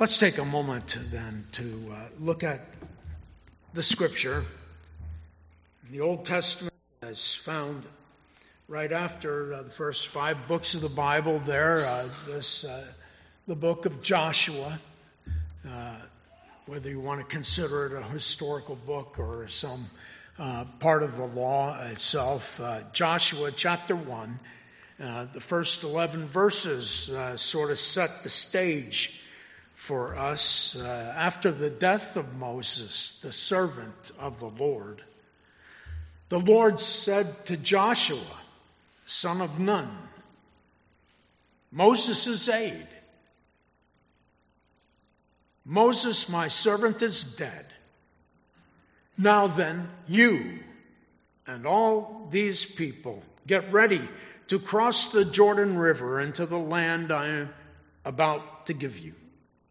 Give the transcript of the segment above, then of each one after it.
Let's take a moment then to look at the Scripture. The Old Testament is found right after the first 5 books of the Bible there. The book of Joshua, whether you want to consider it a historical book or some part of the law itself. Joshua chapter 1, the first 11 verses sort of set the stage for us. After the death of Moses, the servant of the Lord said to Joshua, son of Nun, Moses' aide, Moses, my servant, is dead. Now then, you and all these people get ready to cross the Jordan River into the land I am about to give you,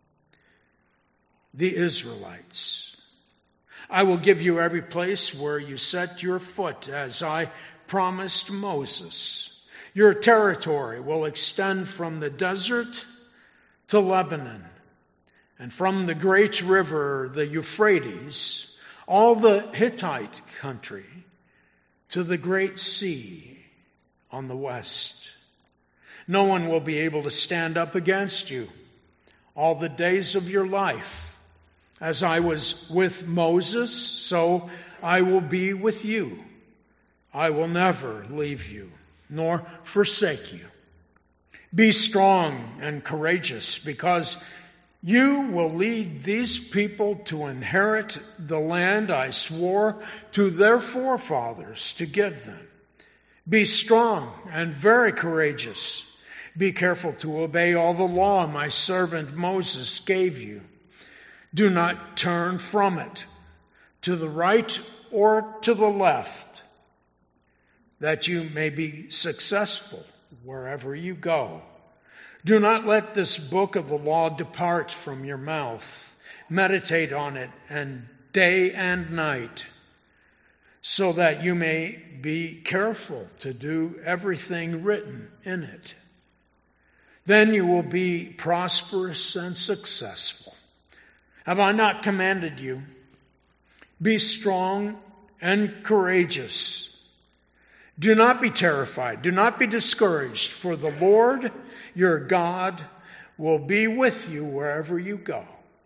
the Israelites. I will give you every place where you set your foot, as I promised Moses. Your territory will extend from the desert to Lebanon, and from the great river, the Euphrates, all the Hittite country, to the great sea on the west. No one will be able to stand up against you all the days of your life. As I was with Moses, so I will be with you. I will never leave you, nor forsake you. Be strong and courageous, because you will lead these people to inherit the land I swore to their forefathers to give them. Be strong and very courageous. Be careful to obey all the law my servant Moses gave you. Do not turn from it to the right or to the left, that you may be successful wherever you go. Do not let this book of the law depart from your mouth. Meditate on it day and night, so that you may be careful to do everything written in it. Then you will be prosperous and successful. Have I not commanded you? Be strong and courageous. Do not be terrified. Do not be discouraged, for the Lord your God will be with you wherever you go.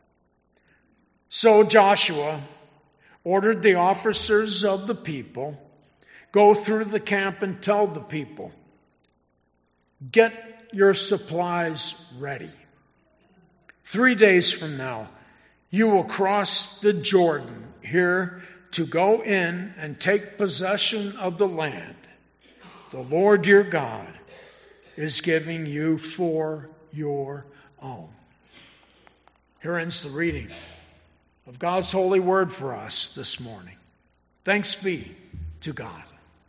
So Joshua ordered the officers of the people, go through the camp and tell the people, get your supplies ready. 3 days from now, you will cross the Jordan here to go in and take possession of the land the Lord your God is giving you for your own. Here ends the reading of God's holy word for us this morning. Thanks be to God.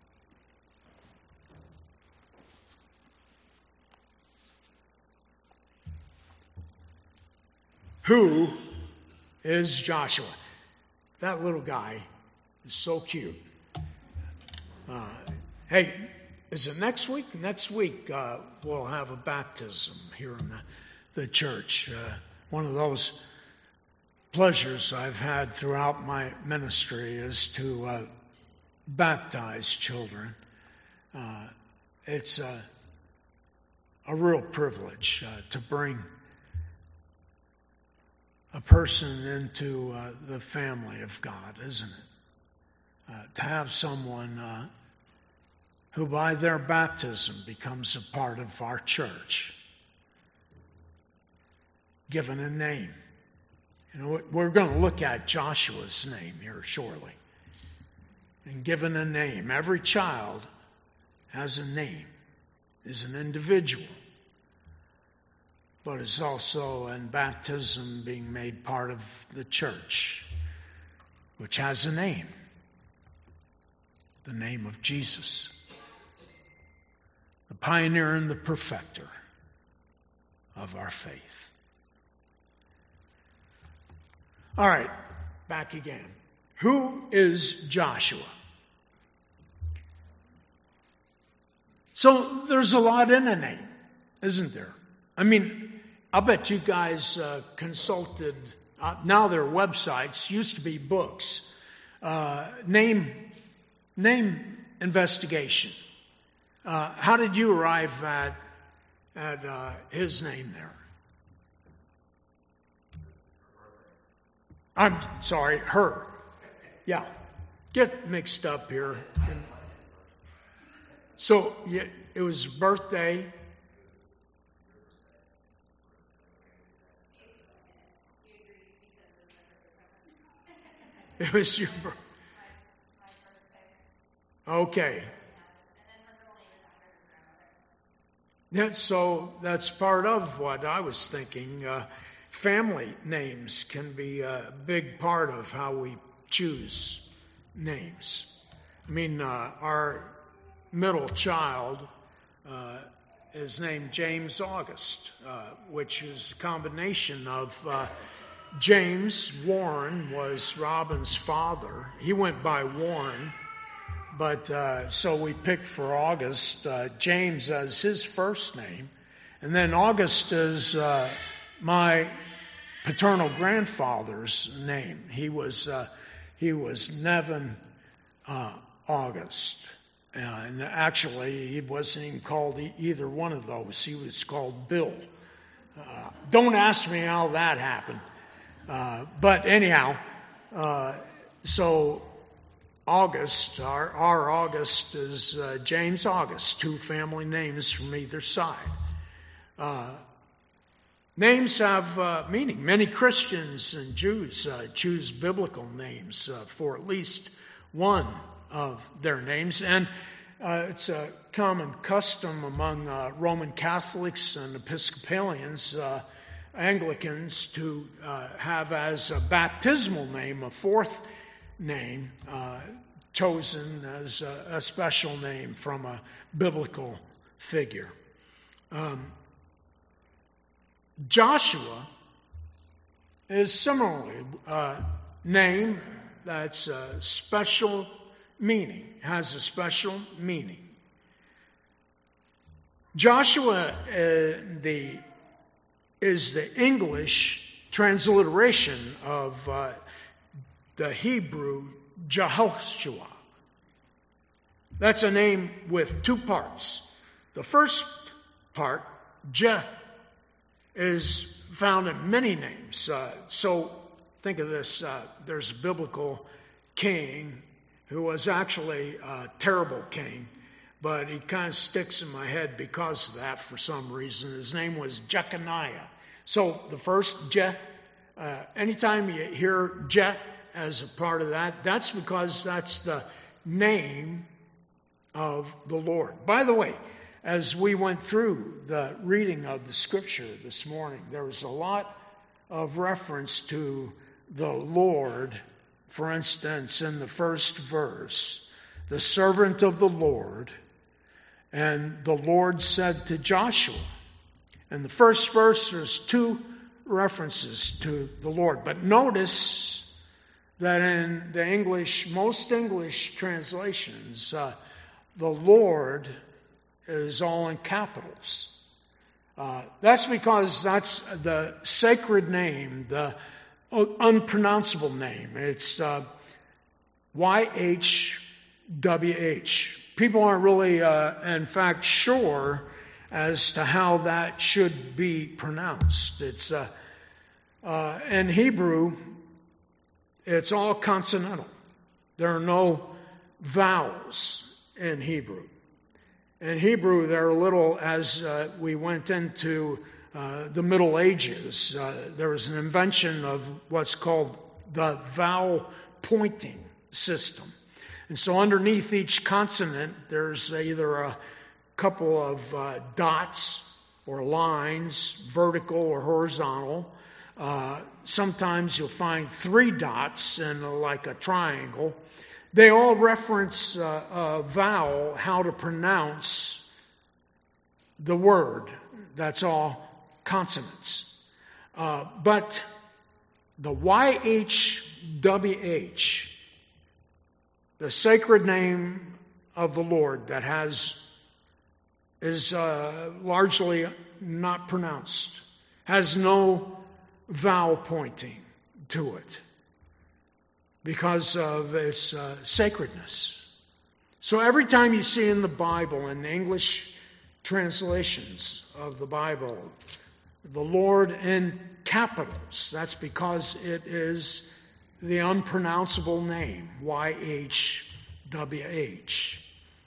Who is Joshua? That little guy is so cute. Hey, is it next week? Next week we'll have a baptism here in the church. One of those pleasures I've had throughout my ministry is to baptize children. It's a real privilege to bring a person into the family of God, isn't it? To have someone who by their baptism becomes a part of our church, given a name. You know, we're going to look at Joshua's name here shortly. And given a name, every child has a name, is an individual, but is also in baptism being made part of the church, which has a name, the name of Jesus, the pioneer and the perfecter of our faith. All right, back again. Who is Joshua? So there's a lot in a name, isn't there? I mean, I bet you guys consulted, now they're websites, used to be books, name investigation. How did you arrive at his name there? I'm sorry, her. Yeah, get mixed up here. So it was birthday. It was your birthday. Okay. Yeah, so that's part of what I was thinking. Family names can be a big part of how we choose names. I mean, our middle child is named James August, which is a combination of James Warren was Robin's father. He went by Warren, but so we picked for August James as his first name, and then August is my paternal grandfather's name. He was Nevin August, and actually he wasn't even called either one of those. He was called Bill. Don't ask me how that happened. But anyhow, so August, our August is James August, two family names from either side. Names have meaning. Many Christians and Jews choose biblical names for at least one of their names. And it's a common custom among Roman Catholics and Episcopalians, Anglicans, to have as a baptismal name a fourth name chosen as a special name from a biblical figure. Joshua is similarly a name that's a special meaning, has a special meaning. Joshua is the English transliteration of the Hebrew Jehoshua. That's a name with two parts. The first part, Je, is found in many names. So think of this. There's a biblical king who was actually a terrible king, but he kind of sticks in my head because of that for some reason. His name was Jeconiah. So the first Je, anytime you hear Je as a part of that, that's because that's the name of the Lord. By the way, as we went through the reading of the scripture this morning, there was a lot of reference to the Lord. For instance, in the first verse, the servant of the Lord, and the Lord said to Joshua. In the first verse, there's two references to the Lord. But notice that in the English, most English translations, the Lord is all in capitals. That's because that's the sacred name, the unpronounceable name. It's YHWH. People aren't really, in fact, sure as to how that should be pronounced. It's in Hebrew, it's all consonantal. There are no vowels in Hebrew. In Hebrew, there are little, as we went into the Middle Ages, there was an invention of what's called the vowel pointing system. And so underneath each consonant, there's either a couple of dots or lines, vertical or horizontal. Sometimes you'll find three dots in like a triangle. They all reference a vowel, how to pronounce the word. That's all consonants. But the YHWH, the sacred name of the Lord that is largely not pronounced has no vowel pointing to it because of its sacredness. So every time you see in the Bible, in the English translations of the Bible, the Lord in capitals, that's because it is the unpronounceable name, YHWH.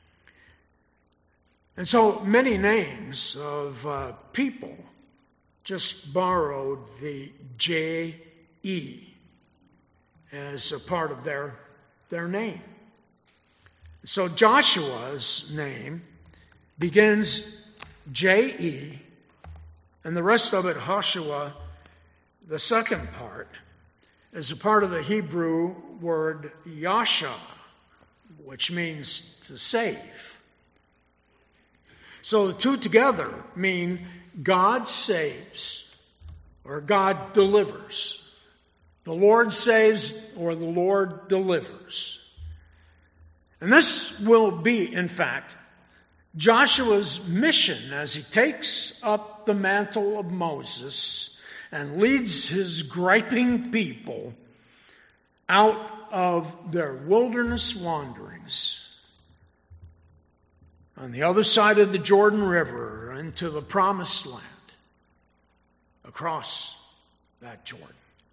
And so many names of people just borrowed the J-E as a part of their name. So Joshua's name begins J-E, and the rest of it, Hoshua, the second part, is a part of the Hebrew word Yasha, which means to save. So the two together mean God saves or God delivers. The Lord saves or the Lord delivers. And this will be, in fact, Joshua's mission as he takes up the mantle of Moses and leads his griping people out of their wilderness wanderings on the other side of the Jordan River into the promised land, across that Jordan.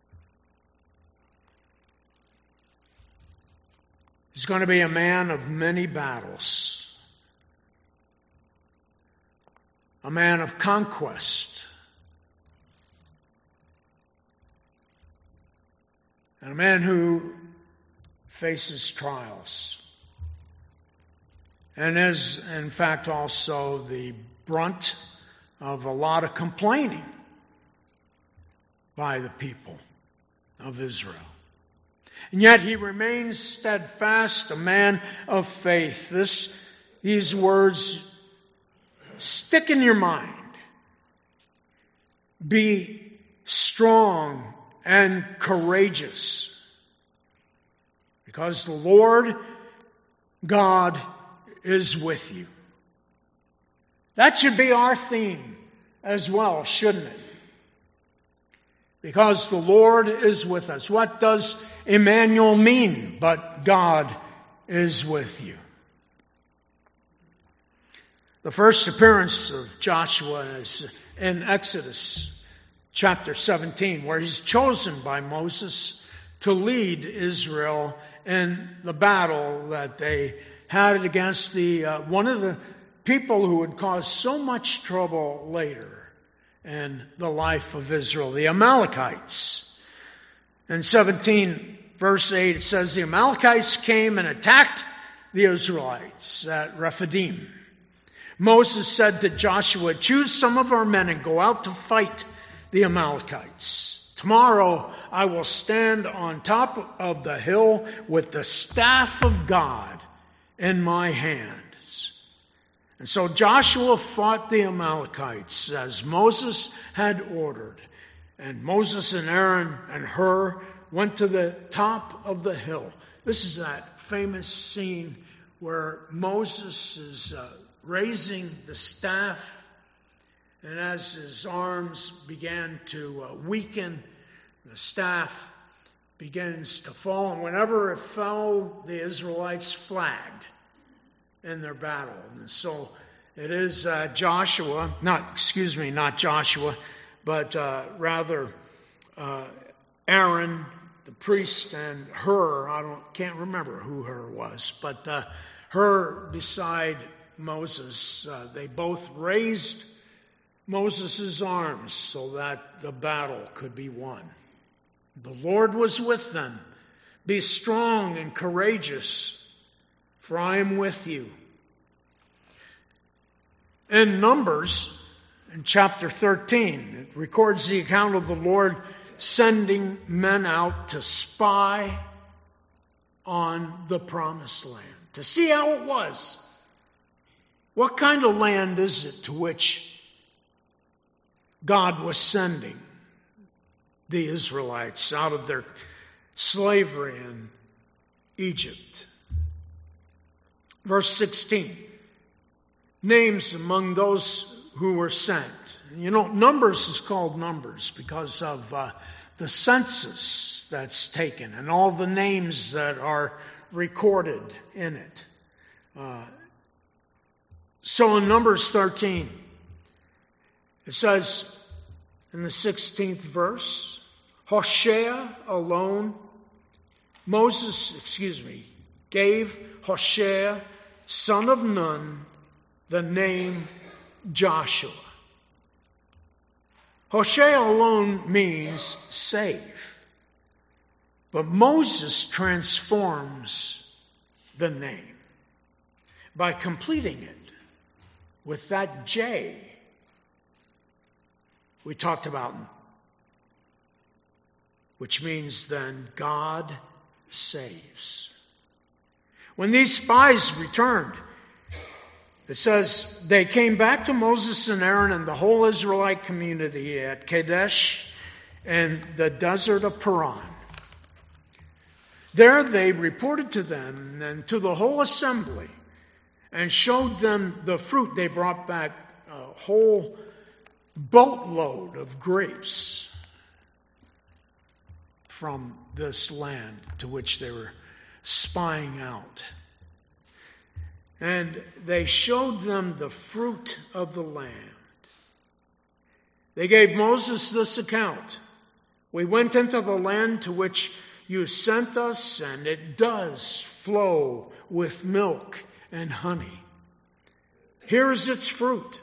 He's going to be a man of many battles, a man of conquest, and a man who faces trials, and is, in fact, also the brunt of a lot of complaining by the people of Israel. And yet he remains steadfast, a man of faith. These words stick in your mind. Be strong and courageous, because the Lord God is with you. That should be our theme as well, shouldn't it? Because the Lord is with us. What does Emmanuel mean? But God is with you. The first appearance of Joshua is in Exodus chapter 17, where he's chosen by Moses to lead Israel in the battle that they had against one of the people who would cause so much trouble later in the life of Israel, the Amalekites. In 17, verse 8, it says, the Amalekites came and attacked the Israelites at Rephidim. Moses said to Joshua, choose some of our men and go out to fight the Amalekites. Tomorrow I will stand on top of the hill with the staff of God in my hand. And so Joshua fought the Amalekites as Moses had ordered. And Moses and Aaron and Hur went to the top of the hill. This is that famous scene where Moses is raising the staff. And as his arms began to weaken, the staff begins to fall. And whenever it fell, the Israelites flagged in their battle. And so it is not Joshua, but rather Aaron, the priest, and Hur. Can't remember who Hur was, but Hur beside Moses. They both raised Moses' arms so that the battle could be won. The Lord was with them. Be strong and courageous, for I am with you. In Numbers, in chapter 13, it records the account of the Lord sending men out to spy on the promised land, to see how it was. What kind of land is it to which God was sending the Israelites out of their slavery in Egypt? Verse 16, names among those who were sent. You know, Numbers is called Numbers because of the census that's taken and all the names that are recorded in it. So in Numbers 13, it says in the 16th verse, Moses gave Hoshea, son of Nun, the name Joshua. Hoshea alone means save. But Moses transforms the name by completing it with that J we talked about, which means then God saves. When these spies returned, it says they came back to Moses and Aaron and the whole Israelite community at Kadesh and the desert of Paran. There they reported to them and to the whole assembly and showed them the fruit. They brought back a whole boatload of grapes from this land to which they were spying out. And they showed them the fruit of the land. They gave Moses this account. We went into the land to which you sent us, and it does flow with milk and honey. Here is its fruit.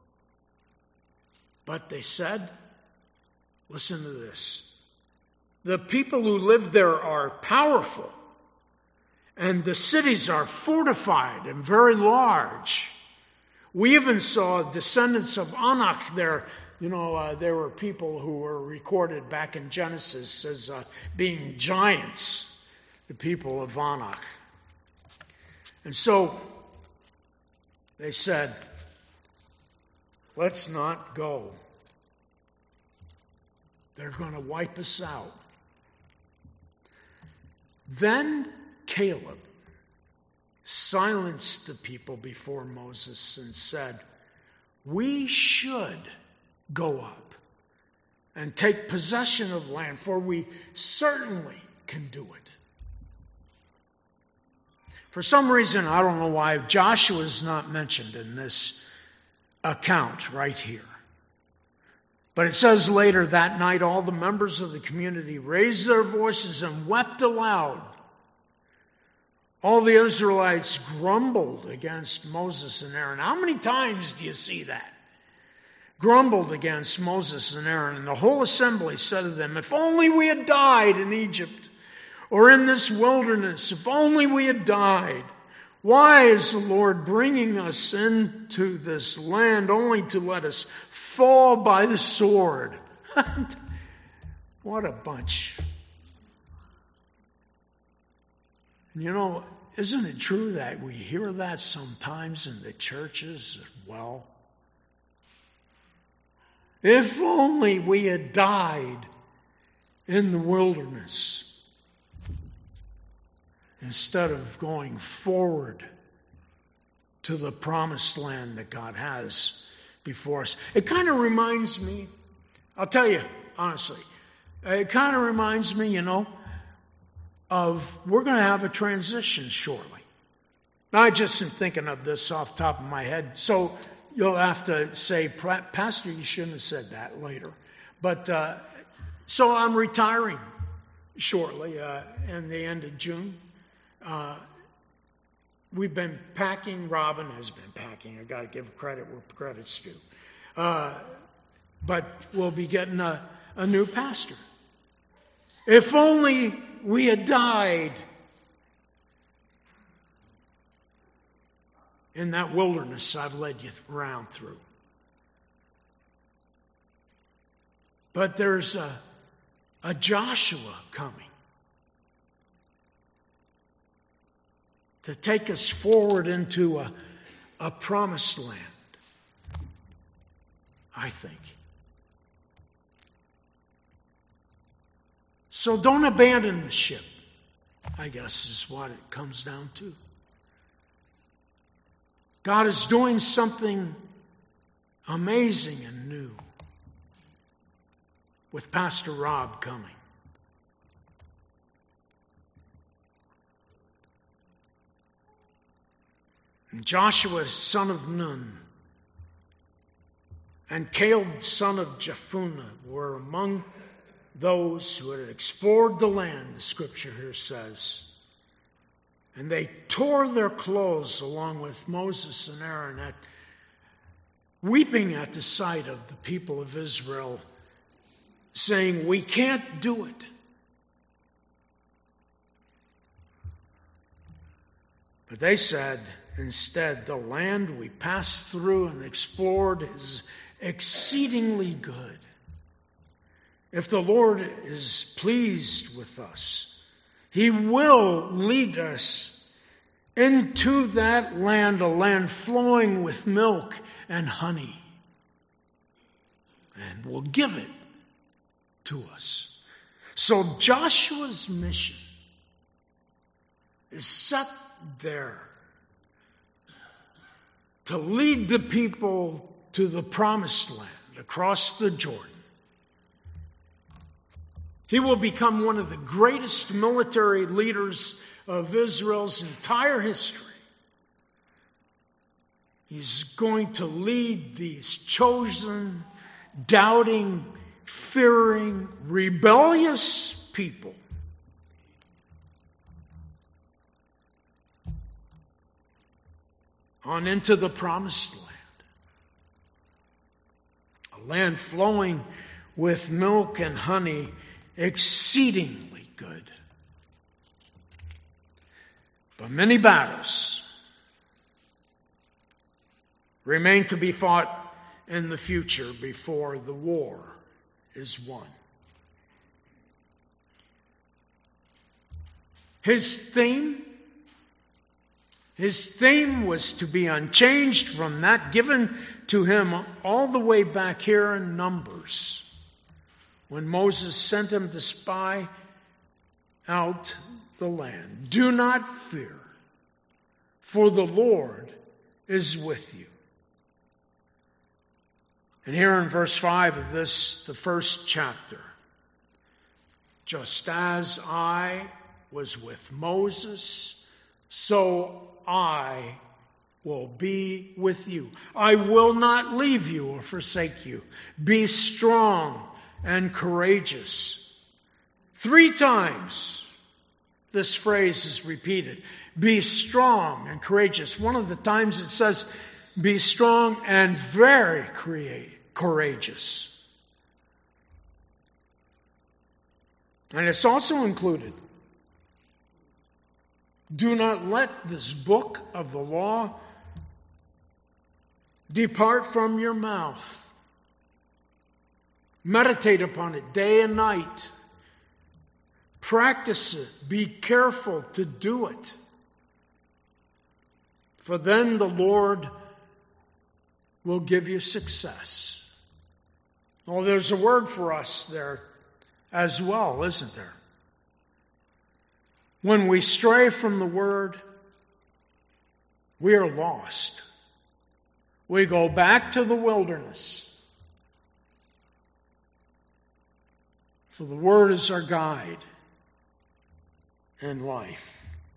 But they said, listen to this, the people who live there are powerful, and the cities are fortified and very large. We even saw descendants of Anak there. You know, there were people who were recorded back in Genesis as being giants, the people of Anak. And so they said, let's not go. They're going to wipe us out. Then Caleb silenced the people before Moses and said, we should go up and take possession of land, for we certainly can do it. For some reason, I don't know why, Joshua is not mentioned in this account right here. But it says later that night, all the members of the community raised their voices and wept aloud. All the Israelites grumbled against Moses and Aaron. How many times do you see that? Grumbled against Moses and Aaron. And the whole assembly said to them, if only we had died in Egypt or in this wilderness, if only we had died. Why is the Lord bringing us into this land only to let us fall by the sword? What a bunch. You know, isn't it true that we hear that sometimes in the churches as well? If only we had died in the wilderness instead of going forward to the promised land that God has before us. It kind of reminds me, I'll tell you honestly, it kind of reminds me, of we're going to have a transition shortly. Now, I just am thinking of this off the top of my head, so you'll have to say, Pastor, you shouldn't have said that later. But so I'm retiring shortly in the end of June. We've been packing. Robin has been packing. I got to give credit where credit's due. But we'll be getting a new pastor. If only we had died in that wilderness I've led you around through. But there's a Joshua coming to take us forward into a promised land, I think. So don't abandon the ship, I guess is what it comes down to. God is doing something amazing and new, with Pastor Rob coming. And Joshua, son of Nun, and Caleb, son of Jephunneh, were among those who had explored the land, the scripture here says. And they tore their clothes along with Moses and Aaron, weeping at the sight of the people of Israel, saying, "We can't do it." But they said, instead, "The land we passed through and explored is exceedingly good. If the Lord is pleased with us, He will lead us into that land, a land flowing with milk and honey, and will give it to us." So Joshua's mission is set there to lead the people to the promised land across the Jordan. He will become one of the greatest military leaders of Israel's entire history. He's going to lead these chosen, doubting, fearing, rebellious people on into the promised land. A land flowing with milk and honey, exceedingly good. But many battles remain to be fought in the future before the war is won. His theme was to be unchanged from that given to him all the way back here in Numbers, when Moses sent him to spy out the land. "Do not fear, for the Lord is with you." And here in verse 5 of this, the first chapter, "Just as I was with Moses, so I will be with you. I will not leave you or forsake you. Be strong and courageous." 3 times this phrase is repeated. Be strong and courageous. One of the times it says, be strong and very courageous. And it's also included, do not let this book of the law depart from your mouth. Meditate upon it day and night. Practice it. Be careful to do it. For then the Lord will give you success. Oh, there's a word for us there as well, isn't there? When we stray from the Word, we are lost. We go back to the wilderness. For the Word is our guide and life.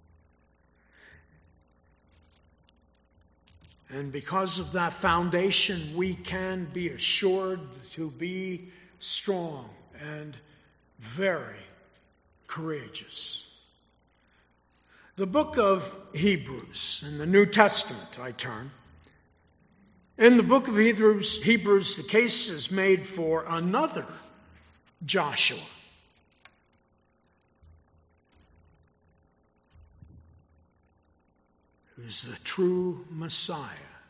And because of that foundation, we can be assured to be strong and very courageous. The book of Hebrews, in the New Testament I turn. In the book of Hebrews, the case is made for another Joshua. Who is the true Messiah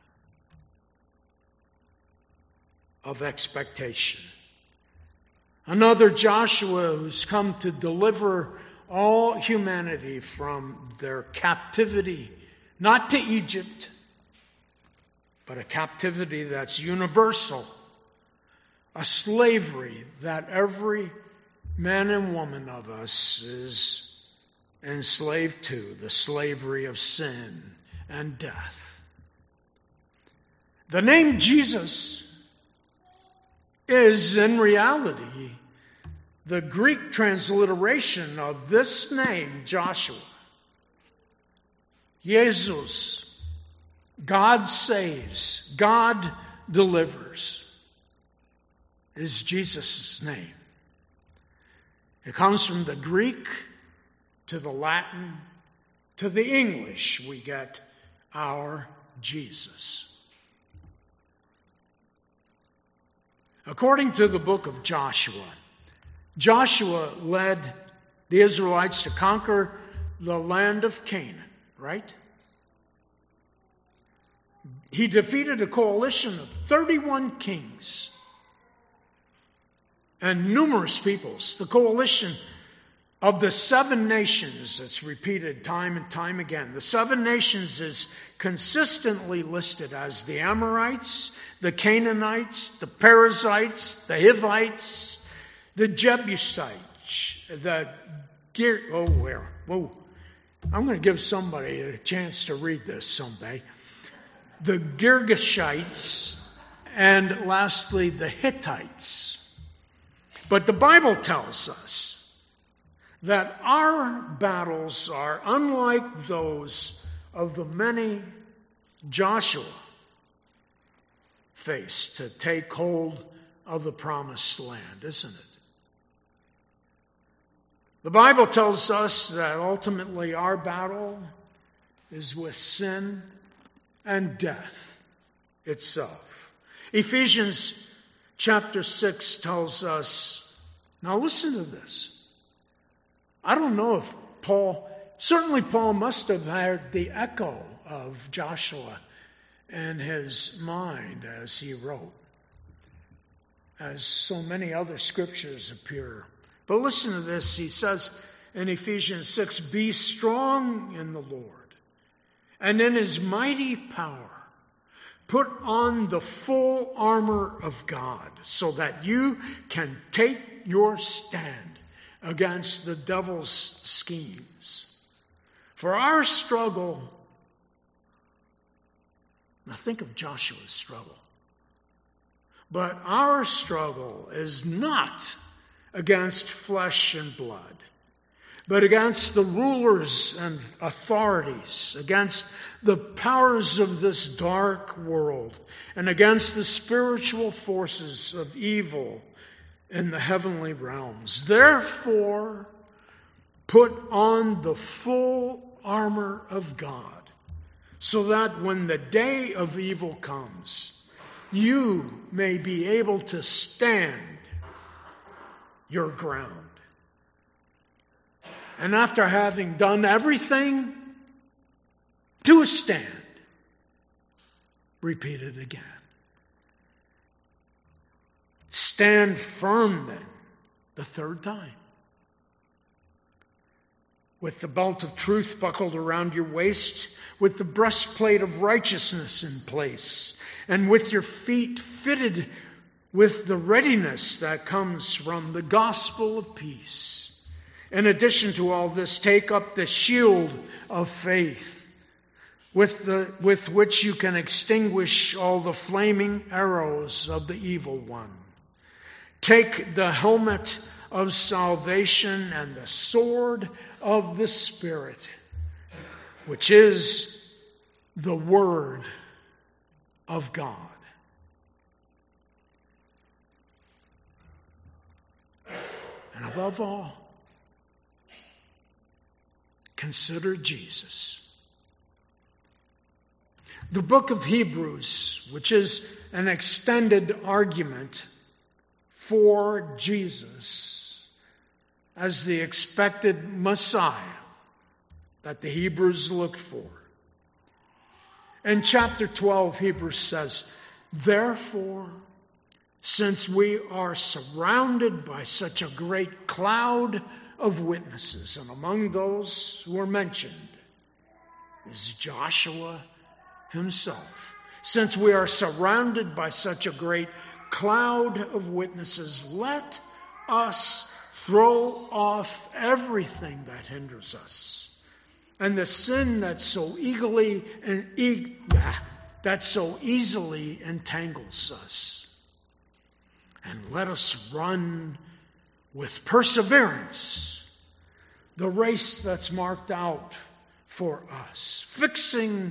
of expectation. Another Joshua who's come to deliver all humanity from their captivity, not to Egypt, but a captivity that's universal, a slavery that every man and woman of us is enslaved to, the slavery of sin and death. The name Jesus is in reality the Greek transliteration of this name, Joshua. Jesus. God saves. God delivers. Is Jesus' name. It comes from the Greek to the Latin to the English. We get our Jesus. According to the book of Joshua, Joshua led the Israelites to conquer the land of Canaan, right? He defeated a coalition of 31 kings and numerous peoples. The coalition of the 7 nations that's repeated time and time again. The 7 nations is consistently listed as the Amorites, the Canaanites, the Perizzites, the Hivites, the Jebusites, I'm going to give somebody a chance to read this someday. The Girgashites, and lastly the Hittites. But the Bible tells us that our battles are unlike those of the many Joshua faced to take hold of the promised land, isn't it? The Bible tells us that ultimately our battle is with sin and death itself. Ephesians chapter 6 tells us, now listen to this. I don't know if certainly Paul must have heard the echo of Joshua in his mind as he wrote, as so many other scriptures appear. But listen to this. He says in Ephesians 6, be strong in the Lord and in his mighty power. Put on the full armor of God so that you can take your stand against the devil's schemes. For our struggle, now think of Joshua's struggle. But our struggle is not against flesh and blood, but against the rulers and authorities, against the powers of this dark world, and against the spiritual forces of evil in the heavenly realms. Therefore, put on the full armor of God, so that when the day of evil comes, you may be able to stand your ground. And after having done everything to stand, repeat it again. Stand firm then, the third time. With the belt of truth buckled around your waist, with the breastplate of righteousness in place, and with your feet fitted with the readiness that comes from the gospel of peace. In addition to all this, take up the shield of faith, with which you can extinguish all the flaming arrows of the evil one. Take the helmet of salvation and the sword of the Spirit, which is the Word of God. And above all, consider Jesus. The book of Hebrews, which is an extended argument for Jesus as the expected Messiah that the Hebrews looked for. In chapter 12, Hebrews says, therefore, since we are surrounded by such a great cloud of witnesses, and among those who are mentioned is Joshua himself. Since we are surrounded by such a great cloud of witnesses, let us throw off everything that hinders us and the sin that so that so easily entangles us. And let us run with perseverance the race that's marked out for us, fixing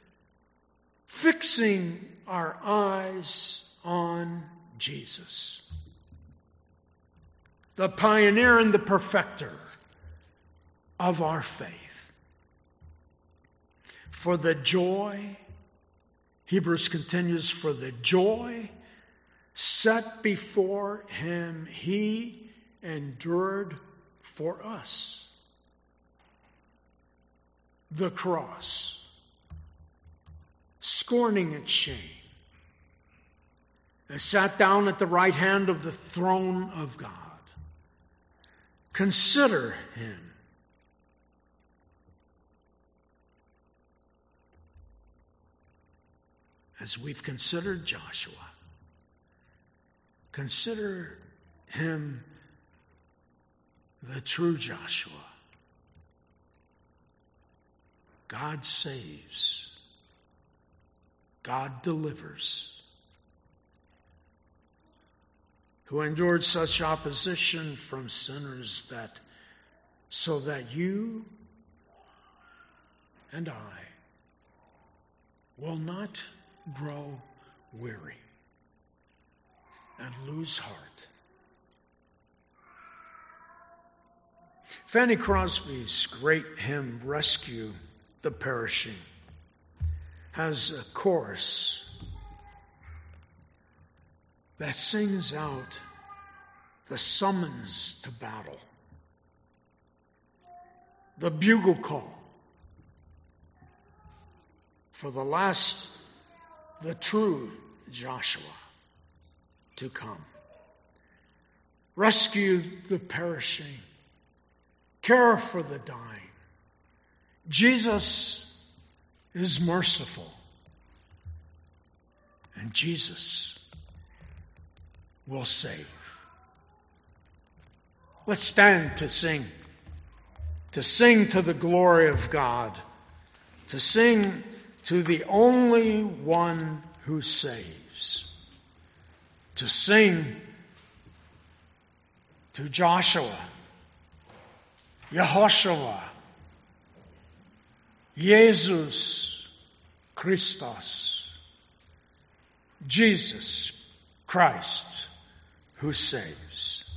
our eyes on Jesus, the pioneer and the perfecter of our faith. For the joy, Hebrews continues, for the joy set before him, he endured for us the cross, scorning its shame, and sat down at the right hand of the throne of God. Consider him. As we've considered Joshua, consider him the true Joshua. God saves. God delivers. Who endured such opposition from sinners so that you and I will not grow weary and lose heart. Fanny Crosby's great hymn, Rescue the Perishing, has a chorus that sings out the summons to battle, the bugle call for the true Joshua to come. Rescue the perishing, care for the dying. Jesus is merciful, and Jesus will save. Let's stand to sing to the glory of God, to sing to the only one who saves, to sing to Joshua, Yehoshua, Jesus Christos, Jesus Christ who saves.